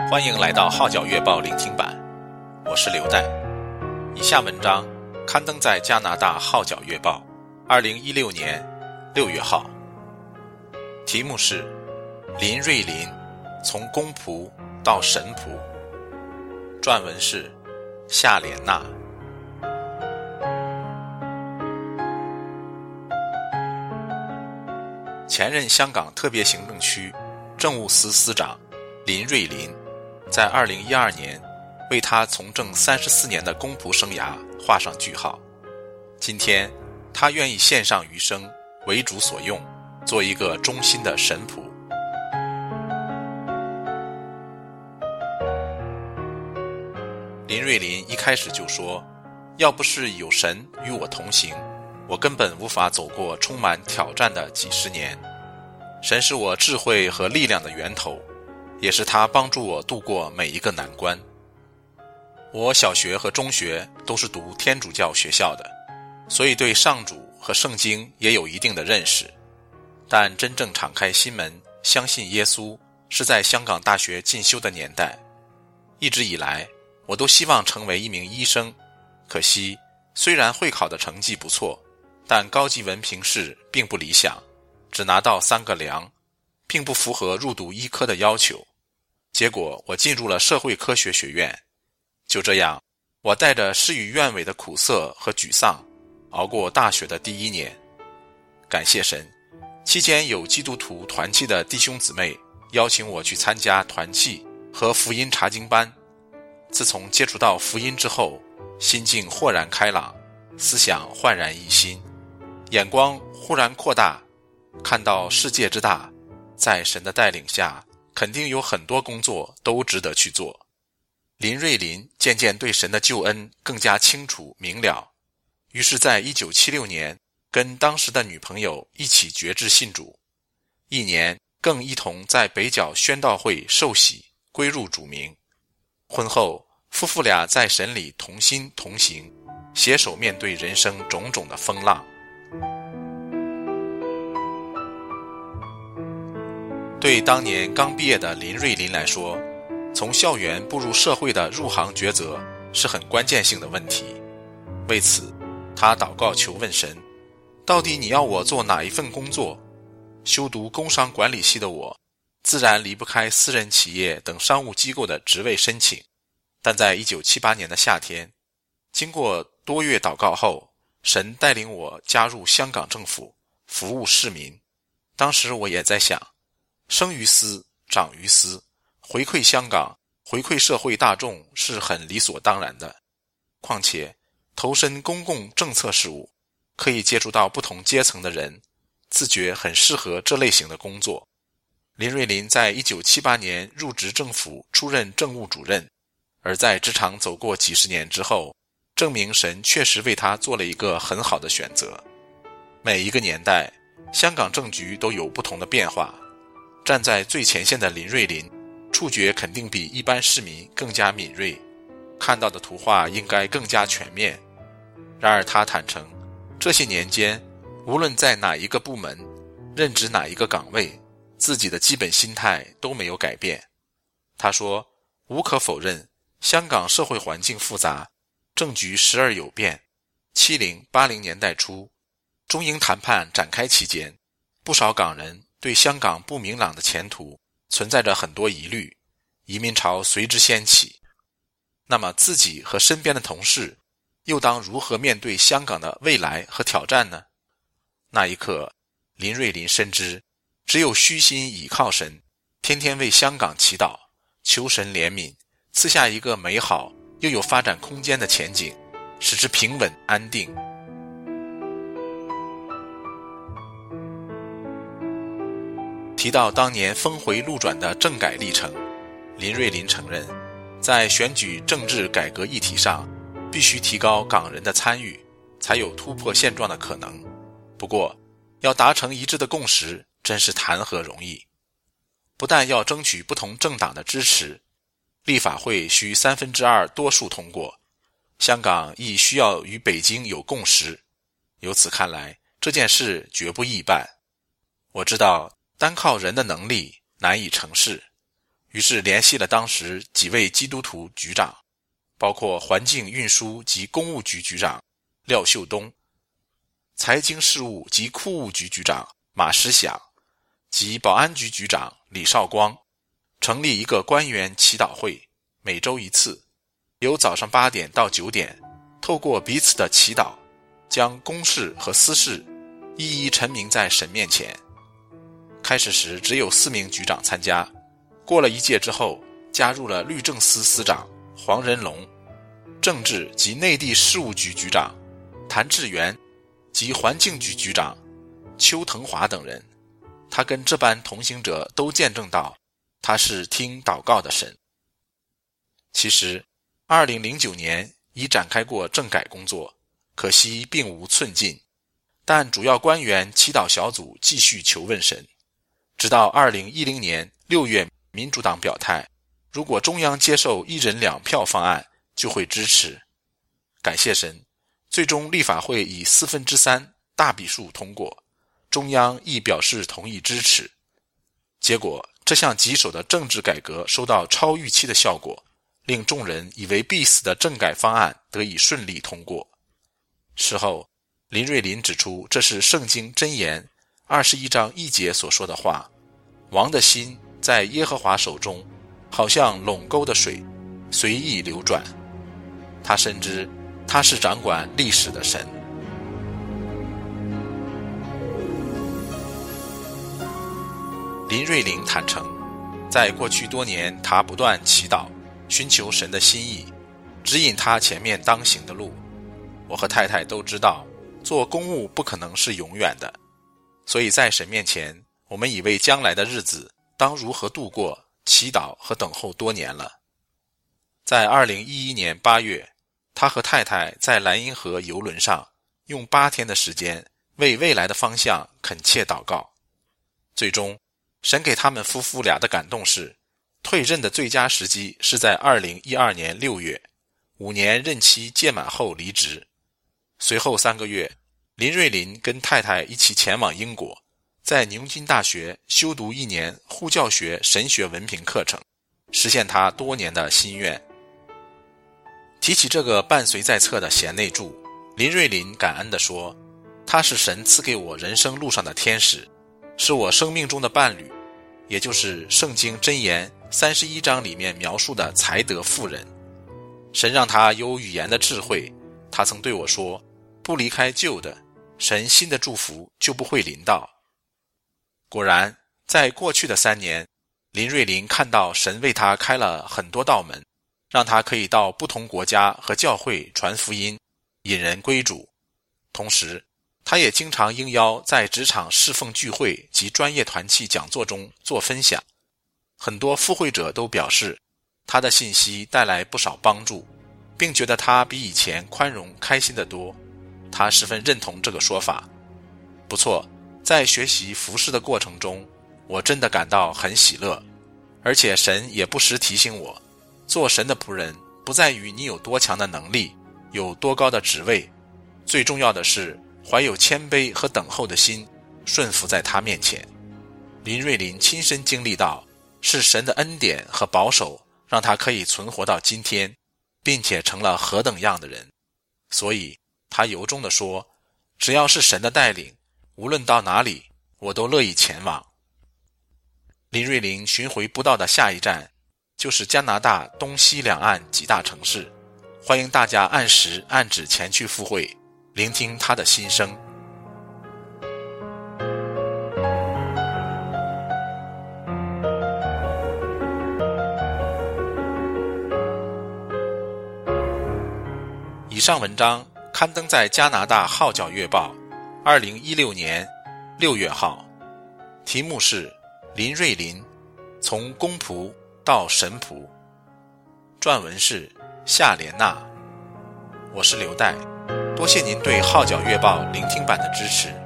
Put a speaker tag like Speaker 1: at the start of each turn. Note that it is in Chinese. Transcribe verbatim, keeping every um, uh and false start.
Speaker 1: 欢迎来到号角月报聆听版，我是刘代。以下文章刊登在加拿大号角月报二零一六年六月号，题目是林瑞麟从公仆到神仆，撰文是夏莲娜。前任香港特别行政区政务司司长林瑞麟在二零一二年为他从政三十四年的公仆生涯画上句号。今天他愿意献上余生，为主所用，做一个忠心的神仆。林瑞麟一开始就说，要不是有神与我同行，我根本无法走过充满挑战的几十年。神是我智慧和力量的源头，也是他帮助我度过每一个难关。我小学和中学都是读天主教学校的，所以对上主和圣经也有一定的认识。但真正敞开心门，相信耶稣，是在香港大学进修的年代。一直以来，我都希望成为一名医生，可惜虽然会考的成绩不错，但高级文凭试并不理想，只拿到三个良，并不符合入读医科的要求。结果我进入了社会科学学院。就这样，我带着事与愿违的苦涩和沮丧，熬过大学的第一年。感谢神，期间有基督徒团契的弟兄姊妹邀请我去参加团契和福音查经班。自从接触到福音之后，心境豁然开朗，思想焕然一新，眼光忽然扩大，看到世界之大，在神的带领下，肯定有很多工作都值得去做。林瑞麟渐渐对神的救恩更加清楚明了，于是在一九七六年跟当时的女朋友一起决志信主，一年更一同在北角宣道会受洗归入主名。婚后夫妇俩在神里同心同行，携手面对人生种种的风浪。对当年刚毕业的林瑞麟来说，从校园步入社会的入行抉择是很关键性的问题。为此，他祷告求问神，到底你要我做哪一份工作？修读工商管理系的我，自然离不开私人企业等商务机构的职位申请。但在一九七八年的夏天，经过多月祷告后，神带领我加入香港政府，服务市民。当时我也在想，生于斯，长于斯，回馈香港，回馈社会大众是很理所当然的。况且投身公共政策事务，可以接触到不同阶层的人，自觉很适合这类型的工作。林瑞麟在一九七八年入职政府，出任政务主任，而在职场走过几十年之后，证明神确实为他做了一个很好的选择。每一个年代，香港政局都有不同的变化，站在最前线的林瑞麟，触觉肯定比一般市民更加敏锐，看到的图画应该更加全面。然而他坦诚，这些年间，无论在哪一个部门，任职哪一个岗位，自己的基本心态都没有改变。他说，无可否认，香港社会环境复杂，政局时而有变。七零八零年代初，中英谈判展开期间，不少港人对香港不明朗的前途存在着很多疑虑，移民潮随之掀起。那么自己和身边的同事又当如何面对香港的未来和挑战呢？那一刻，林瑞麟深知，只有虚心倚靠神，天天为香港祈祷，求神怜悯，赐下一个美好又有发展空间的前景，使之平稳安定。提到当年峰回路转的政改历程，林瑞麟承认，在选举政治改革议题上，必须提高港人的参与，才有突破现状的可能。不过，要达成一致的共识，真是谈何容易。不但要争取不同政党的支持，立法会需三分之二多数通过，香港亦需要与北京有共识。由此看来，这件事绝不易办。我知道单靠人的能力难以成事， 于是联系了当时几位基督徒局长，包括环境运输及公务局局长廖秀东、财经事务及库务局局长马时祥及保安局局长李少光，成立一个官员祈祷会，每周一次，由早上八点到九点，透过彼此的祈祷，将公事和私事一一陈明在神面前。开始时只有四名局长参加，过了一届之后，加入了律政司司长黄仁龙、政治及内地事务局局长谭志源及环境局局长邱腾华等人。他跟这班同行者都见证到，他是听祷告的神。其实二零零九年已展开过政改工作，可惜并无寸进，但主要官员祈祷小组继续求问神，直到二零一零年六月，民主党表态，如果中央接受一人两票方案，就会支持。感谢神，最终立法会以四分之三大比数通过，中央亦表示同意支持。结果这项棘手的政治改革收到超预期的效果，令众人以为必死的政改方案得以顺利通过。事后林瑞麟指出，这是圣经箴言二十一章一节所说的话，王的心在耶和华手中，好像垄沟的水，随意流转。他深知他是掌管历史的神。林瑞麟坦诚，在过去多年，他不断祈祷，寻求神的心意，指引他前面当行的路。我和太太都知道，做公务不可能是永远的，所以在神面前，我们已为将来的日子当如何度过祈祷和等候多年了。在二零一一年八月，他和太太在莱茵河游轮上用八天的时间为未来的方向恳切祷告。最终神给他们夫妇俩的感动是，退任的最佳时机是在二零一二年六月，五年任期届满后离职。随后三个月，林瑞麟跟太太一起前往英国，在牛津大学修读一年护教学神学文凭课程，实现他多年的心愿。提起这个伴随在侧的贤内助，林瑞麟感恩地说，他是神赐给我人生路上的天使，是我生命中的伴侣，也就是圣经箴言三十一章里面描述的才德妇人。神让他有语言的智慧，他曾对我说，不离开旧的，神新的祝福就不会临到。果然，在过去的三年，林瑞麟看到神为他开了很多道门，让他可以到不同国家和教会传福音，引人归主。同时他也经常应邀在职场侍奉聚会及专业团契讲座中做分享，很多赴会者都表示他的信息带来不少帮助，并觉得他比以前宽容开心得多。他十分认同这个说法。不错，在学习服事的过程中，我真的感到很喜乐，而且神也不时提醒我，做神的仆人不在于你有多强的能力，有多高的职位，最重要的是怀有谦卑和等候的心，顺服在他面前。林瑞麟亲身经历到，是神的恩典和保守让他可以存活到今天，并且成了何等样的人。所以他由衷地说，只要是神的带领，无论到哪里，我都乐意前往。林瑞麟巡回布道的下一站就是加拿大东西两岸几大城市，欢迎大家按时按址前去赴会，聆听他的心声。以上文章刊登在加拿大号角月报二零一六年六月号，题目是林瑞麟从公仆到神仆，撰文是夏莲娜。我是刘代，多谢您对号角月报聆听版的支持。